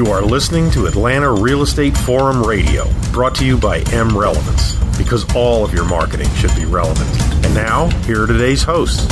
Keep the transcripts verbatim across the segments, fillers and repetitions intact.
You are listening to Atlanta Real Estate Forum Radio, brought to you by M Relevance, because all of your marketing should be relevant. And now, here are today's hosts.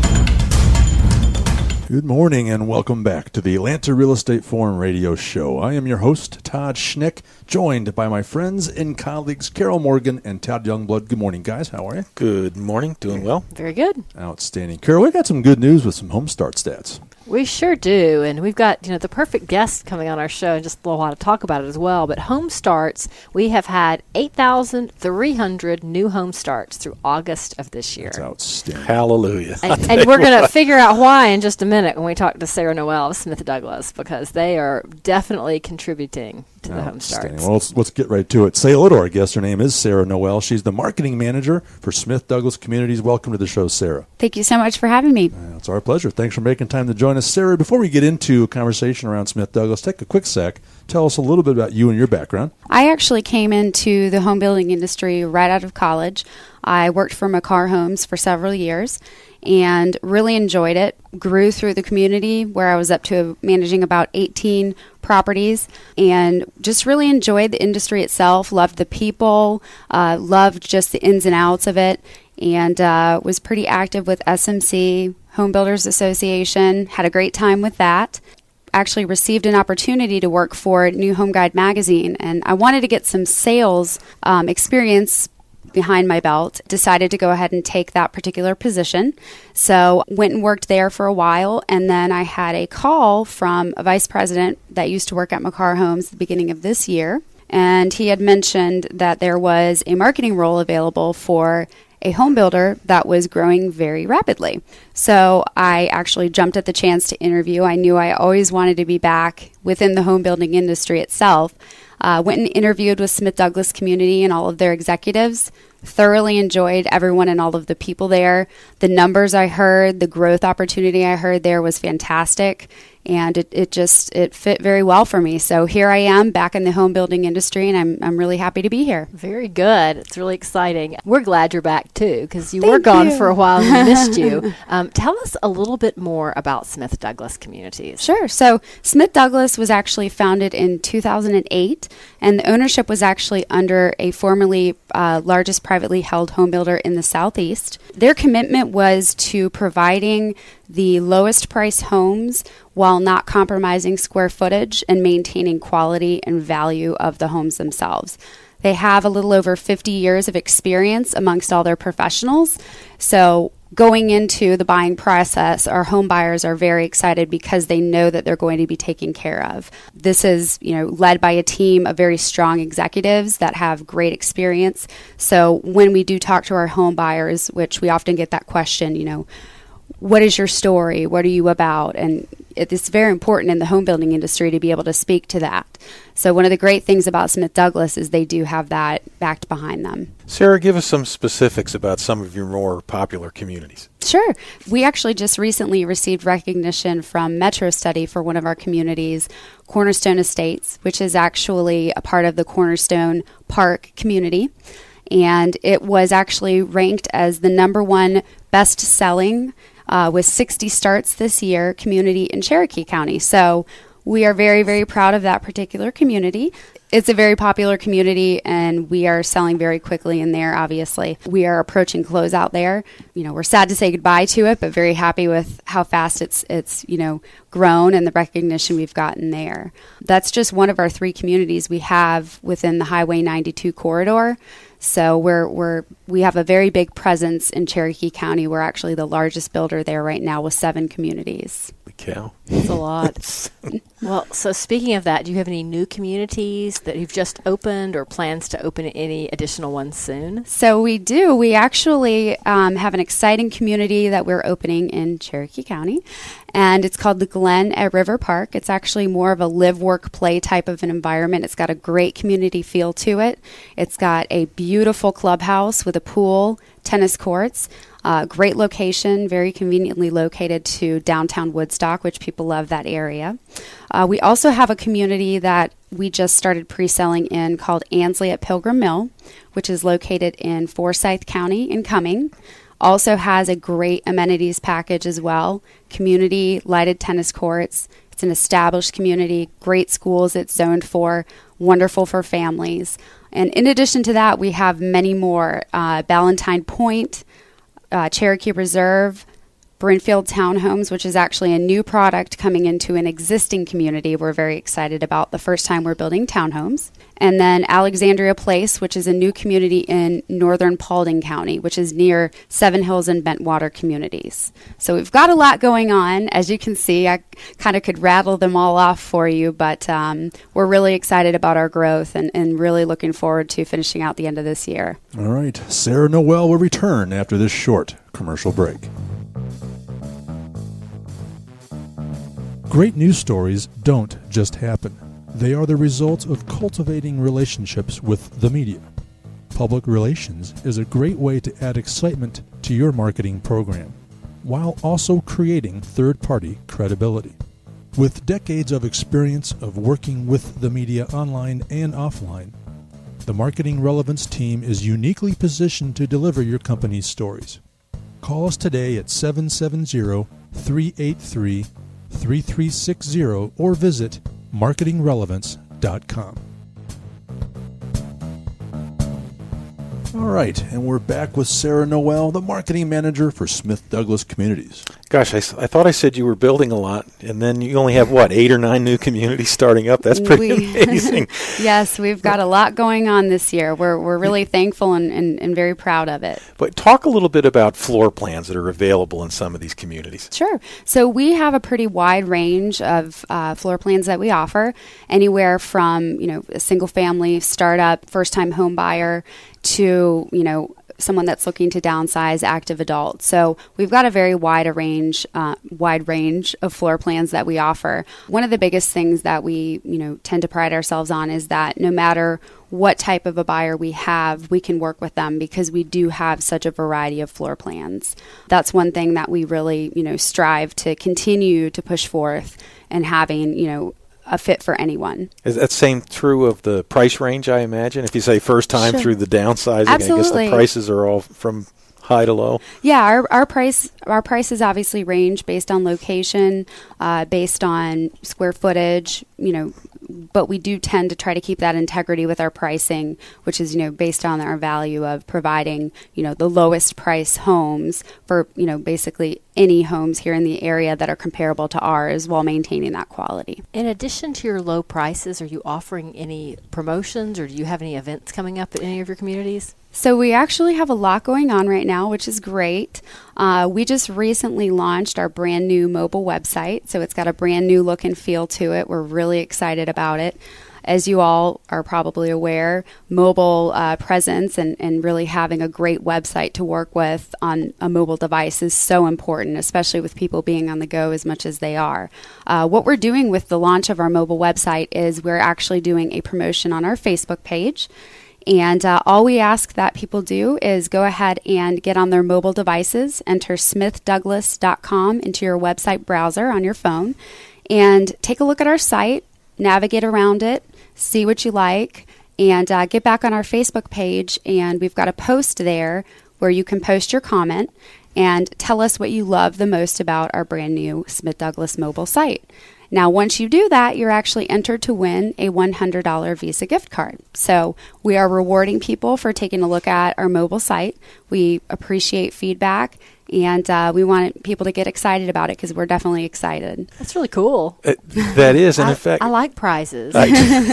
Good morning and welcome back to the Atlanta Real Estate Forum Radio Show. I am your host, Todd Schnick, joined by my friends and colleagues, Carol Morgan and Todd Youngblood. Good morning, guys. How are you? Good morning. Doing well. Very good. Outstanding. Carol, we got some good news with some home start stats. We sure do, and we've got you know the perfect guest coming on our show in just a little while to talk about it as well. But home starts, we have had eight thousand three hundred new home starts through August of this year. That's outstanding. Hallelujah. And, and we're going to figure out why in just a minute when we talk to Sarah Noel of Smith Douglas, because they are definitely contributing to the home starts. Well, let's, let's get right to it. Say hello to our guest. Her name is Sarah Noel. She's the marketing manager for Smith Douglas Communities. Welcome to the show, Sarah. Thank you so much for having me. Uh, it's our pleasure. Thanks for making time to join us. Sarah, before we get into a conversation around Smith Douglas, take a quick sec. Tell us a little bit about you and your background. I actually came into the home building industry right out of college. I worked for Makar Homes for several years and really enjoyed it. Grew through the community where I was up to managing about eighteen properties and just really enjoyed the industry itself, loved the people, uh, loved just the ins and outs of it, and uh, was pretty active with S M C, Home Builders Association, had a great time with that. Actually received an opportunity to work for New Home Guide magazine, and I wanted to get some sales um, experience behind my belt. Decided to go ahead and take that particular position. So went and worked there for a while, and then I had a call from a vice president that used to work at Makar Homes at the beginning of this year, and he had mentioned that there was a marketing role available for a home builder that was growing very rapidly. So I actually jumped at the chance to interview. I knew I always wanted to be back within the home building industry itself. Uh, went and interviewed with Smith Douglas Community and all of their executives. Thoroughly enjoyed everyone and all of the people there. The numbers I heard, the growth opportunity I heard there was fantastic. And it, it just, it fit very well for me. So here I am back in the home building industry, and I'm I'm really happy to be here. Very good. It's really exciting. We're glad you're back, too, because you Thank were gone you. for a while and we missed you. Um, tell us a little bit more about Smith Douglas Communities. Sure. So Smith Douglas was actually founded in two thousand eight, and the ownership was actually under a formerly uh, largest privately held home builder in the Southeast. Their commitment was to providing the lowest price homes while not compromising square footage and maintaining quality and value of the homes themselves. They have a little over fifty years of experience amongst all their professionals. So going into the buying process, our home buyers are very excited because they know that they're going to be taken care of. This is, you know, led by a team of very strong executives that have great experience. So when we do talk to our home buyers, which we often get that question, you know, what is your story? What are you about? And it's very important in the home building industry to be able to speak to that. So one of the great things about Smith Douglas is they do have that backed behind them. Sarah, give us some specifics about some of your more popular communities. Sure. We actually just recently received recognition from Metro Study for one of our communities, Cornerstone Estates, which is actually a part of the Cornerstone Park community. And it was actually ranked as the number one best-selling Uh, with sixty starts this year, community in Cherokee County. So we are very, very proud of that particular community. It's a very popular community, and we are selling very quickly in there, obviously. We are approaching closeout there. You know, we're sad to say goodbye to it, but very happy with how fast it's, it's you know, grown and the recognition we've gotten there. That's just one of our three communities we have within the Highway ninety-two corridor. So we're we're we have a very big presence in Cherokee County. We're actually the largest builder there right now with seven communities. Cow. That's a lot. Well, so speaking of that, do you have any new communities that you've just opened or plans to open any additional ones soon? So we do. We actually um, have an exciting community that we're opening in Cherokee County, and it's called the Glen at River Park. It's actually more of a live, work, play type of an environment. It's got a great community feel to it. It's got a beautiful clubhouse with a pool, tennis courts. Uh, great location, very conveniently located to downtown Woodstock, which people love that area. Uh, we also have a community that we just started pre-selling in called Ansley at Pilgrim Mill, which is located in Forsyth County in Cumming. Also has a great amenities package as well, community lighted tennis courts. It's an established community, great schools it's zoned for, wonderful for families. And in addition to that, we have many more. Uh, Ballantyne Point, uh, Cherokee Reserve, Brinfield Townhomes, which is actually a new product coming into an existing community we're very excited about, the first time we're building townhomes. And then Alexandria Place, which is a new community in northern Paulding County, which is near Seven Hills and Bentwater communities. So we've got a lot going on. As you can see, I kind of could rattle them all off for you, but um, we're really excited about our growth and, and really looking forward to finishing out the end of this year. All right. Sarah Noel will return after this short commercial break. Great news stories don't just happen. They are the result of cultivating relationships with the media. Public relations is a great way to add excitement to your marketing program, while also creating third-party credibility. With decades of experience of working with the media online and offline, the Marketing Relevance team is uniquely positioned to deliver your company's stories. Call us today at seven seven zero, three eight three, three three six zero or visit marketing relevance dot com. All right, and we're back with Sarah Noel, the marketing manager for Smith Douglas Communities. Gosh, I, I thought I said you were building a lot, and then you only have, what, eight or nine new communities starting up? That's pretty we, amazing. Yes, we've got a lot going on this year. We're we're really thankful and, and, and very proud of it. But talk a little bit about floor plans that are available in some of these communities. Sure. So we have a pretty wide range of uh, floor plans that we offer, anywhere from, you know, a single family startup, first-time home buyer, to, you know, someone that's looking to downsize, active adult. So we've got a very wide range, uh, wide range of floor plans that we offer. One of the biggest things that we, you know, tend to pride ourselves on is that no matter what type of a buyer we have, we can work with them because we do have such a variety of floor plans. That's one thing that we really, you know, strive to continue to push forth and having, you know, a fit for anyone. Is that same true of the price range, I imagine? If you say first time Sure. through the downsizing, Absolutely. I guess the prices are all from high to low. Yeah, our our price our prices obviously range based on location, uh, based on square footage, you know, but we do tend to try to keep that integrity with our pricing, which is, you know, based on our value of providing, you know, the lowest price homes for, you know, basically any homes here in the area that are comparable to ours while maintaining that quality. In addition to your low prices, are you offering any promotions or do you have any events coming up at any of your communities? So we actually have a lot going on right now, which is great. Uh, we just recently launched our brand new mobile website. So it's got a brand new look and feel to it. We're really excited about it. As you all are probably aware, mobile uh, presence and, and really having a great website to work with on a mobile device is so important, especially with people being on the go as much as they are. Uh, what we're doing with the launch of our mobile website is we're actually doing a promotion on our Facebook page. And uh, all we ask that people do is go ahead and get on their mobile devices, enter smith douglas dot com into your website browser on your phone, and take a look at our site, navigate around it, see what you like, and uh, get back on our Facebook page. And we've got a post there where you can post your comment and tell us what you love the most about our brand new Smith Douglas mobile site. Now, once you do that, you're actually entered to win a one hundred dollars Visa gift card. So we are rewarding people for taking a look at our mobile site. We appreciate feedback, and uh, we want people to get excited about it because we're definitely excited. That's really cool. Uh, that is, and I, in fact, I like prizes. I,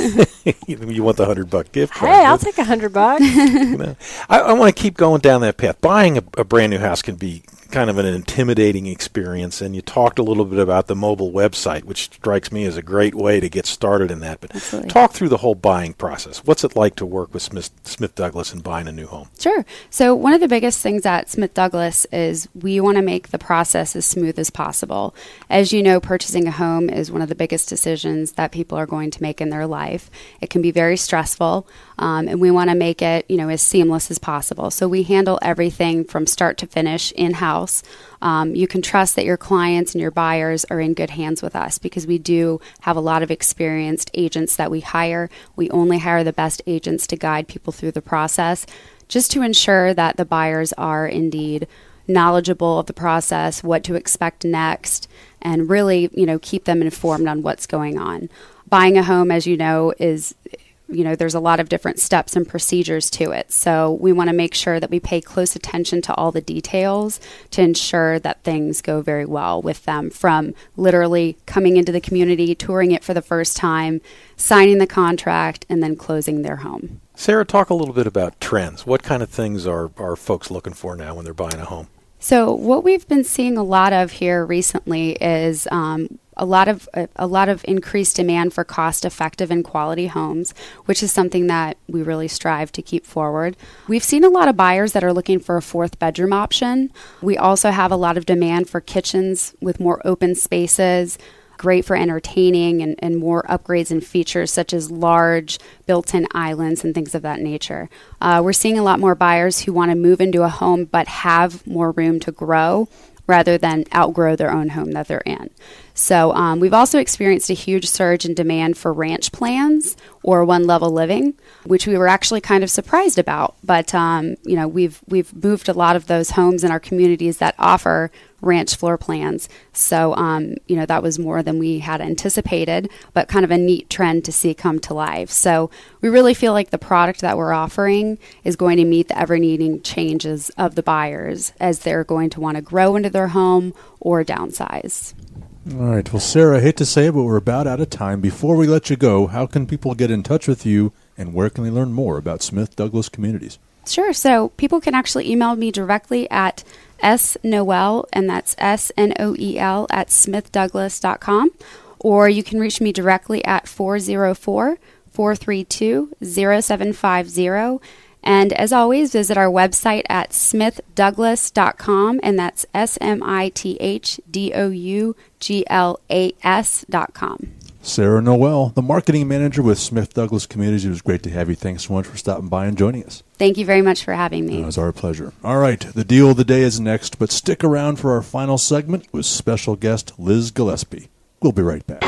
you want the hundred buck gift card? Hey, I'll take a hundred bucks. You know, I, I want to keep going down that path. Buying a, a brand new house can be kind of an intimidating experience, and you talked a little bit about the mobile website, which strikes me as a great way to get started in that. But Absolutely. Talk through the whole buying process. What's it like to work with Smith, Smith Douglas and buying a new home? Sure. So one of the biggest things at Smith Douglas is we want to make the process as smooth as possible. As you know, purchasing a home is one of the biggest decisions that people are going to make in their life. It can be very stressful, um, and we want to make it, you know, as seamless as possible. So we handle everything from start to finish in-house. Um, you can trust that your clients and your buyers are in good hands with us because we do have a lot of experienced agents that we hire. We only hire the best agents to guide people through the process, just to ensure that the buyers are indeed knowledgeable of the process, what to expect next, and really, you know, keep them informed on what's going on. Buying a home, as you know, is, you know, there's a lot of different steps and procedures to it. So we want to make sure that we pay close attention to all the details to ensure that things go very well with them, from literally coming into the community, touring it for the first time, signing the contract, and then closing their home. Sarah, talk a little bit about trends. What kind of things are, are folks looking for now when they're buying a home? So what we've been seeing a lot of here recently is um, a lot of a, a lot of increased demand for cost-effective and quality homes, which is something that we really strive to keep forward. We've seen a lot of buyers that are looking for a fourth bedroom option. We also have a lot of demand for kitchens with more open spaces, great for entertaining, and, and more upgrades and features such as large built-in islands and things of that nature. Uh, we're seeing a lot more buyers who want to move into a home but have more room to grow rather than outgrow their own home that they're in. So um, we've also experienced a huge surge in demand for ranch plans or one-level living, which we were actually kind of surprised about. But um, you know, we've we've moved a lot of those homes in our communities that offer ranch floor plans. So um, you know, that was more than we had anticipated, but kind of a neat trend to see come to life. So we really feel like the product that we're offering is going to meet the ever-needing changes of the buyers as they're going to want to grow into their home or downsize. All right. Well, Sarah, I hate to say it, but we're about out of time. Before we let you go, how can people get in touch with you, and where can they learn more about Smith Douglas Communities? Sure. So people can actually email me directly at snoel, and that's S N O E L, at smith douglas dot com. Or you can reach me directly at four oh four, four three two, oh seven five oh. And as always, visit our website at smith douglas dot com, and that's S M I T H D O U G L A S dot com. Sarah Noel, the marketing manager with Smith Douglas Communities. It was great to have you. Thanks so much for stopping by and joining us. Thank you very much for having me. It was our pleasure. All right, the deal of the day is next, but stick around for our final segment with special guest Liz Gillespie. We'll be right back.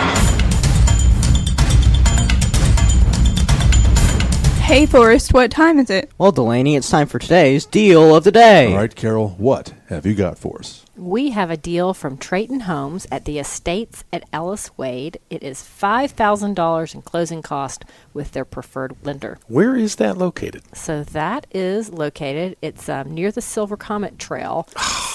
Hey, Forrest, what time is it? Well, Delaney, it's time for today's deal of the day. All right, Carol, what have you got for us? We have a deal from Trayton Homes at the Estates at Ellis Wade. It is five thousand dollars in closing cost with their preferred lender. Where is that located? So that is located, it's um, near the Silver Comet Trail.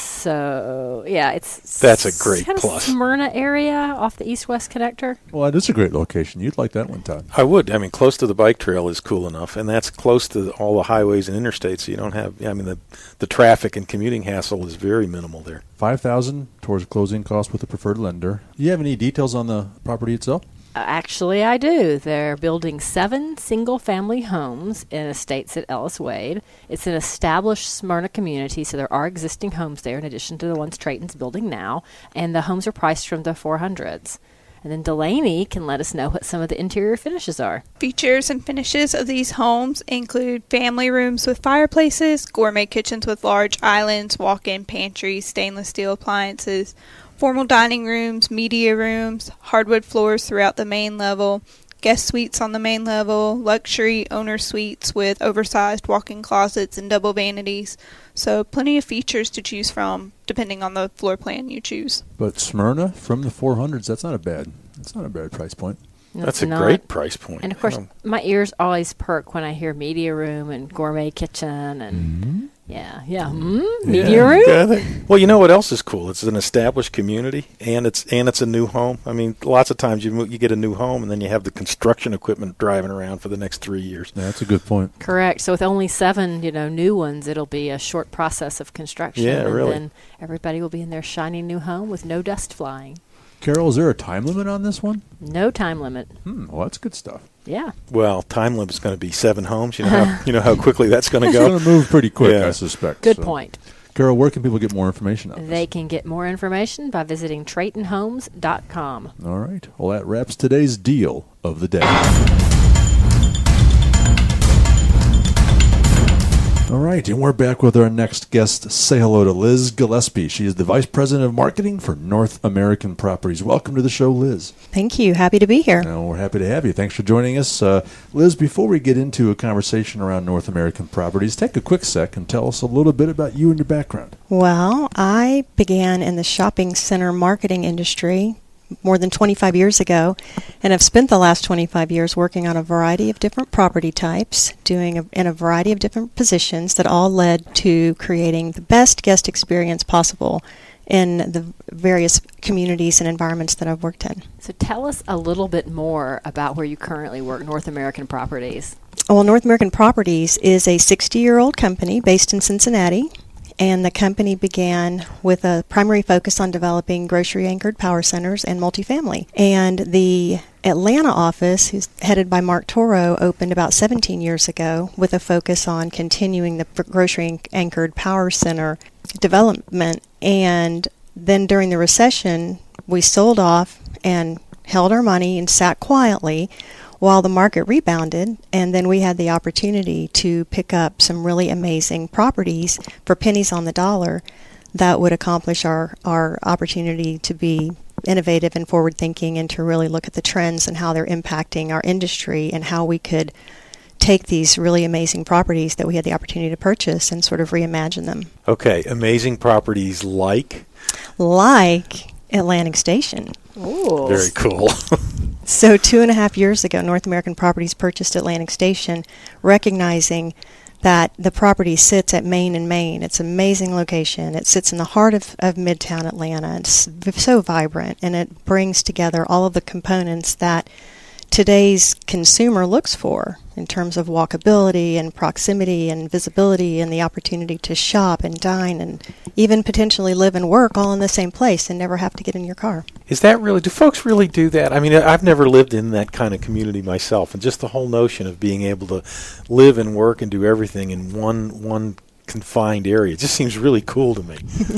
So, yeah, it's That's a great kind plus. of Smyrna area off the east-west connector. Well, that is a great location. You'd like that one, Todd. I would. I mean, close to the bike trail is cool enough, and that's close to all the highways and interstates. So you don't have, I mean, the the traffic and commuting hassle is very minimal there. five thousand dollars towards closing costs with a preferred lender. Do you have any details on the property itself? Uh, actually, I do. They're building seven single-family homes in Estates at Ellis Wade. It's an established Smyrna community, so there are existing homes there in addition to the ones Trayton's building now, and the homes are priced from the four hundreds. And then Delaney can let us know what some of the interior finishes are. Features and finishes of these homes include family rooms with fireplaces, gourmet kitchens with large islands, walk-in pantries, stainless steel appliances, formal dining rooms, media rooms, hardwood floors throughout the main level, guest suites on the main level, luxury owner suites with oversized walk-in closets and double vanities. So plenty of features to choose from depending on the floor plan you choose. But Smyrna from the four hundreds, that's not a bad, that's not a bad price point. No, That's it's a not. great price point. And, of course, Um, my ears always perk when I hear media room and gourmet kitchen and, Mm-hmm. yeah, yeah, mm, media room? Yeah. Well, you know what else is cool? It's an established community, and it's and it's a new home. I mean, lots of times you mo- you get a new home, and then you have the construction equipment driving around for the next three years. Yeah, that's a good point. Correct. So with only seven, you know, new ones, it'll be a short process of construction. Yeah, and really. then everybody will be in their shiny new home with no dust flying. Carol, is there a time limit on this one? No time limit. Hmm, well, that's good stuff. Yeah. Well, time limit's going to be seven homes. You know how you know how quickly that's going to It's go. going to move pretty quick, Yeah. I suspect. Good so. point. Carol, where can people get more information on this? They can get more information by visiting trayton homes dot com. All right. Well, that wraps today's deal of the day. All right, and we're back with our next guest. Say hello to Liz Gillespie. She is the Vice President of Marketing for North American Properties. Welcome to the show, Liz. Thank you. Happy to be here. No, we're happy to have you. Thanks for joining us. Uh, Liz, before we get into a conversation around North American Properties, take a quick sec and tell us a little bit about you and your background. Well, I began in the shopping center marketing industry more than twenty-five years ago, and I've spent the last twenty-five years working on a variety of different property types, doing a, in a variety of different positions that all led to creating the best guest experience possible in the various communities and environments that I've worked in. So tell us a little bit more about where you currently work, North American Properties. Well, North American Properties is a sixty-year-old company based in Cincinnati. And the company began with a primary focus on developing grocery-anchored power centers and multifamily. And the Atlanta office, who's headed by Mark Toro, opened about seventeen years ago with a focus on continuing the grocery-anchored power center development. And then during the recession, we sold off and held our money and sat quietly while the market rebounded, and then we had the opportunity to pick up some really amazing properties for pennies on the dollar that would accomplish our, our opportunity to be innovative and forward-thinking and to really look at the trends and how they're impacting our industry and how we could take these really amazing properties that we had the opportunity to purchase and sort of reimagine them. Okay, amazing properties like? Like Atlantic Station. Ooh. Very cool. So two and a half years ago, North American Properties purchased Atlantic Station, recognizing that the property sits at Main and Main. It's an amazing location. It sits in the heart of, of Midtown Atlanta. It's so vibrant, and it brings together all of the components that today's consumer looks for in terms of walkability and proximity and visibility and the opportunity to shop and dine and even potentially live and work all in the same place and never have to get in your car. Is that really, do folks really do that? I mean, I've never lived in that kind of community myself, and just the whole notion of being able to live and work and do everything in one one confined area just seems really cool to me.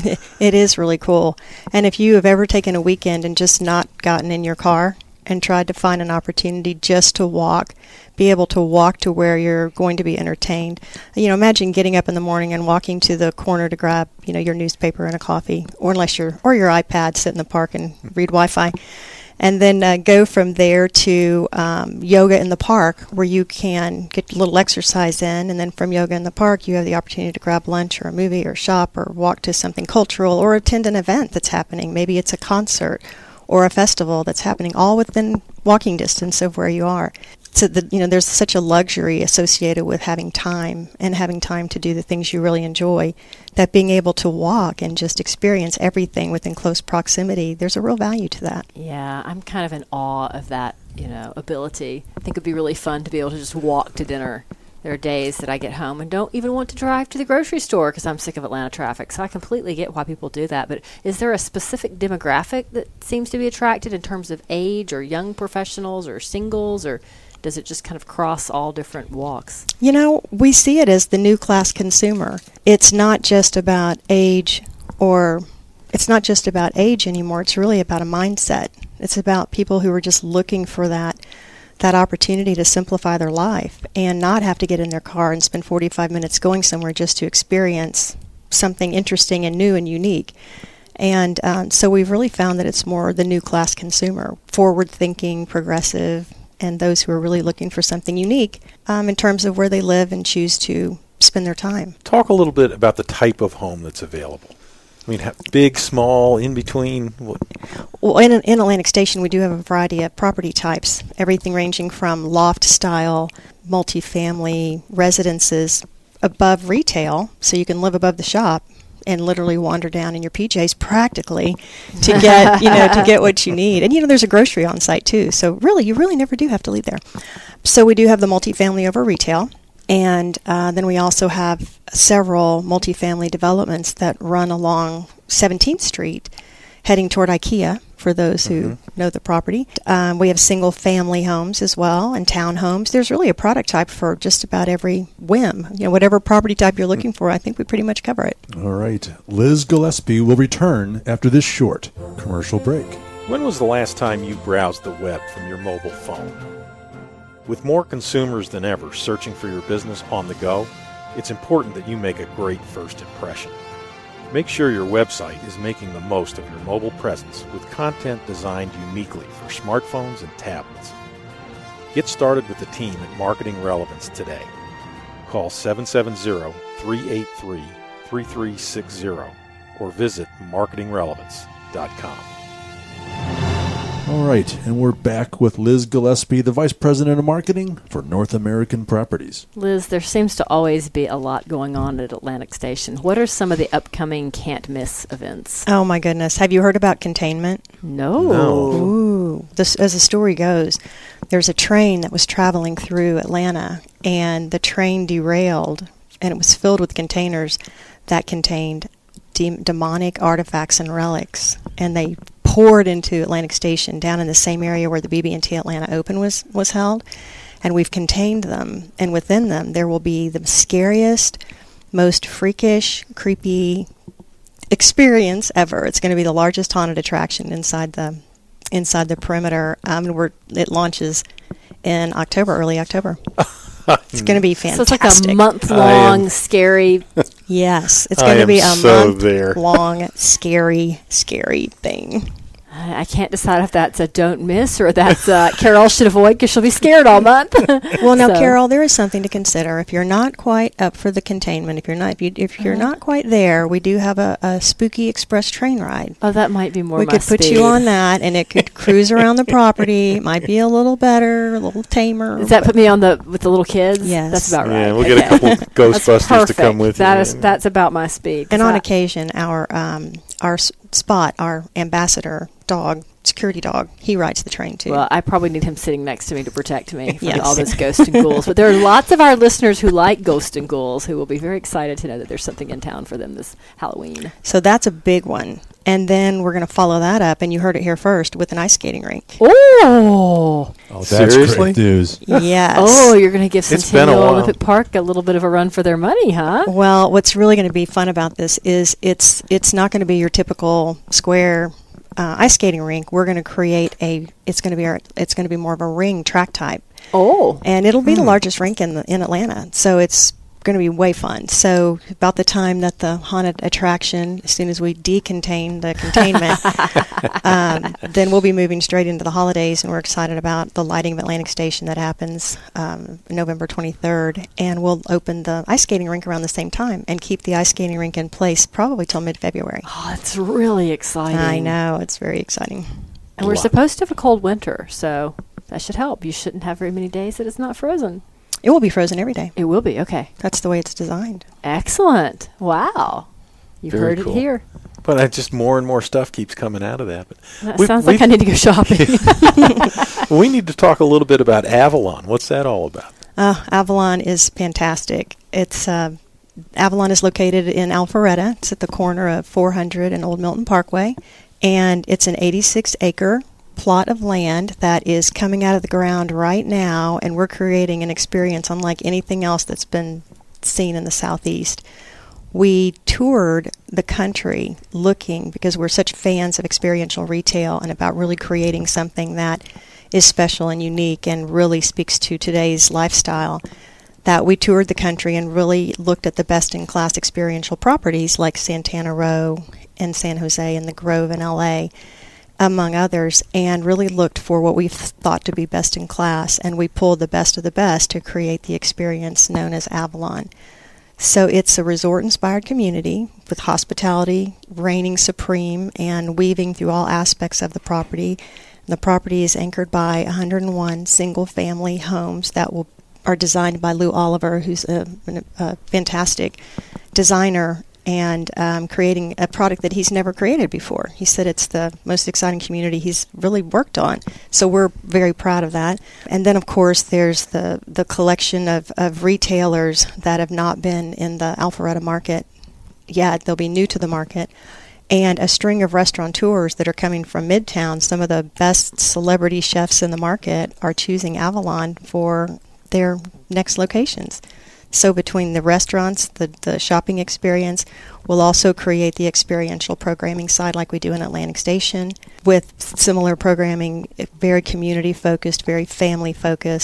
It is really cool. And if you have ever taken a weekend and just not gotten in your car and tried to find an opportunity just to walk, be able to walk to where you're going to be entertained. You know, imagine getting up in the morning and walking to the corner to grab, you know, your newspaper and a coffee, or unless you're, or your iPad, sit in the park and read Wi-Fi. And then uh, go from there to um, yoga in the park, where you can get a little exercise in, and then from yoga in the park, you have the opportunity to grab lunch or a movie or shop or walk to something cultural or attend an event that's happening. Maybe it's a concert or a festival that's happening all within walking distance of where you are. So the, you know, there's such a luxury associated with having time and having time to do the things you really enjoy, that being able to walk and just experience everything within close proximity, there's a real value to that. Yeah, I'm kind of in awe of that, you know, ability. I think it'd be really fun to be able to just walk to dinner. There are days that I get home and don't even want to drive to the grocery store because I'm sick of Atlanta traffic. So I completely get why people do that. But is there a specific demographic that seems to be attracted in terms of age, or young professionals, or singles, or does it just kind of cross all different walks? You know, we see it as the new class consumer. It's not just about age, or it's not just about age anymore. It's really about a mindset. It's about people who are just looking for that that opportunity to simplify their life and not have to get in their car and spend forty-five minutes going somewhere just to experience something interesting and new and unique. And um, so we've really found that it's more the new class consumer, forward-thinking, progressive, and those who are really looking for something unique um, in terms of where they live and choose to spend their time. Talk a little bit about the type of home that's available. I mean, big, small, in between? What? Well, in, in Atlantic Station, we do have a variety of property types, everything ranging from loft-style, multifamily residences above retail, so you can live above the shop and literally wander down in your P Js practically to get, you know, to get what you need. And, you know, there's a grocery on site, too. So, really, you really never do have to leave there. So we do have the multifamily over retail. And uh, then we also have several multifamily developments that run along seventeenth Street, heading toward IKEA, for those who mm-hmm. know the property. Um, we have single-family homes as well, and townhomes. There's really a product type for just about every whim. You know, whatever property type you're looking for, I think we pretty much cover it. All right. Liz Gillespie will return after this short commercial break. When was the last time you browsed the web from your mobile phone? With more consumers than ever searching for your business on the go, It's important that you make a great first impression. Make sure your website is making the most of your mobile presence with content designed uniquely for smartphones and tablets. Get started with the team at Marketing Relevance today. Call seven seven zero, three eight three, three three six zero or visit marketing relevance dot com. All right, and we're back with Liz Gillespie, the Vice President of Marketing for North American Properties. Liz, there seems to always be a lot going on at Atlantic Station. What are some of the upcoming can't-miss events? Oh, my goodness. Have you heard about containment? No. No. Ooh. This, as the story goes, there's a train that was traveling through Atlanta, and the train derailed, and it was filled with containers that contained de- demonic artifacts and relics, and they poured into Atlantic Station down in the same area where the B B and T Atlanta Open was, was held, and we've contained them, and within them there will be the scariest, most freakish, creepy experience ever. It's going to be the largest haunted attraction inside the inside the perimeter. Um, we're, it launches in October, early October. It's going to be fantastic. So it's like a month-long scary... Yes, it's going to be a so there. month-long scary, scary thing. I can't decide if that's a don't miss or that's uh, Carol should avoid because she'll be scared all month. Well, now, So- Carol, there is something to consider. If you're not quite up for the containment, if you're not, if, you, if you're Uh-huh. not quite there, we do have a, a spooky express train ride. Oh, that might be more we my could put speed. you on that, and it could cruise around the property. It might be a little better, a little tamer. Does that but- put me on the with the little kids? Yes. That's about right. Yeah, we'll get a Okay. couple That's Ghostbusters to perfect. come with That you. is that's about my speed. 'cause And on I- occasion, our um, our s- Spot, our ambassador dog, security dog, he rides the train too. Well, I probably need him sitting next to me to protect me from Yes. all those ghosts and ghouls. But there are lots of our listeners who like ghosts and ghouls who will be very excited to know that there's something in town for them this Halloween. So that's a big one. And then we're going to follow that up, and you heard it here first, with an ice skating rink. Oh, Oh, that's Seriously? great news. Yes. oh, you're going to give It's been a Centennial while. Olympic Park a little bit of a run for their money, huh? Well, what's really going to be fun about this is it's it's not going to be your typical square uh, ice skating rink. We're going to create a. It's going to be our. It's going to be more of a ring track type, Oh, and it'll be the largest rink in the in Atlanta. So it's going to be way fun. So about the time that the haunted attraction, as soon as we decontain the containment, um, then we'll be moving straight into the holidays, and we're excited about the lighting of Atlantic Station that happens um, November twenty-third, and we'll open the ice skating rink around the same time and keep the ice skating rink in place probably till mid-February. oh, that's really exciting. I know, it's very exciting. And we're Wow. supposed to have a cold winter, so that should help. You shouldn't have very many days that it's not frozen. It will be frozen every day. It will be, okay. That's the way it's designed. Excellent. Wow. You've Very heard cool. it here. But I just more and more stuff keeps coming out of that. But That we- sounds we- like I need to go shopping. we need to talk a little bit about Avalon. What's that all about? Uh, Avalon is fantastic. It's uh, Avalon is located in Alpharetta. It's at the corner of four hundred and Old Milton Parkway, and it's an eighty-six acre plot of land that is coming out of the ground right now, and we're creating an experience unlike anything else that's been seen in the Southeast. We toured the country looking, because we're such fans of experiential retail and about really creating something that is special and unique and really speaks to today's lifestyle, that we toured the country and really looked at the best-in-class experiential properties like Santana Row in San Jose and the Grove in L A, among others, and really looked for what we thought to be best in class, and we pulled the best of the best to create the experience known as Avalon. So it's a resort-inspired community with hospitality reigning supreme and weaving through all aspects of the property. And the property is anchored by one hundred one single-family homes that will are designed by Lou Oliver, who's a, a fantastic designer, and um, creating a product that he's never created before. He said it's the most exciting community he's really worked on. So we're very proud of that. And then, of course, there's the, the collection of, of retailers that have not been in the Alpharetta market yet. They'll be new to the market. And a string of restaurateurs that are coming from Midtown. Some of the best celebrity chefs in the market are choosing Avalon for their next locations. So between the restaurants, the, the shopping experience, we'll also create the experiential programming side like we do in Atlantic Station with similar programming, very community-focused, very family-focused,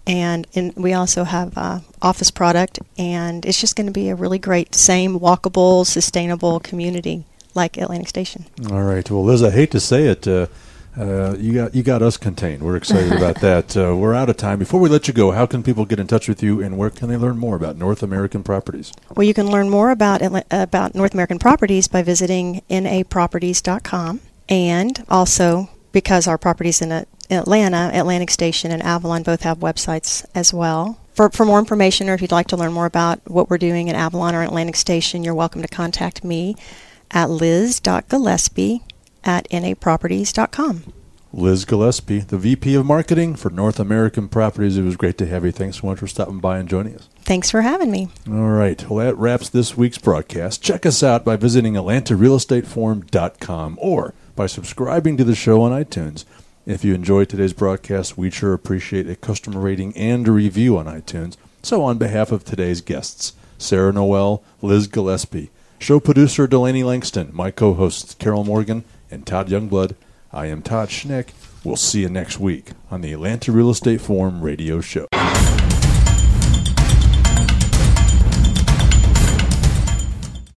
And in, we also have uh, office product, and it's just going to be a really great, same walkable, sustainable community like Atlantic Station. All right. Well, Liz, I hate to say it, uh, uh, you got you got us contained. We're excited about that. Uh, we're out of time. Before we let you go, how can people get in touch with you, and where can they learn more about North American Properties? Well, you can learn more about Atla- about North American Properties by visiting N A properties dot com, and also because our properties in, a, in Atlanta, Atlantic Station, and Avalon both have websites as well. For, for more information, or if you'd like to learn more about what we're doing in Avalon or Atlantic Station, you're welcome to contact me at liz dot gillespie at N A properties dot com. Liz Gillespie, the V P of Marketing for North American Properties. It was great to have you. Thanks so much for stopping by and joining us. Thanks for having me. All right. Well, that wraps this week's broadcast. Check us out by visiting atlanta real estate forum dot com or by subscribing to the show on iTunes. If you enjoyed today's broadcast, we'd sure appreciate a customer rating and a review on iTunes. So on behalf of today's guests, Sarah Noel, Liz Gillespie, show producer Delaney Langston, my co-hosts Carol Morgan and Todd Youngblood, I am Todd Schnick. We'll see you next week on the Atlanta Real Estate Forum radio show.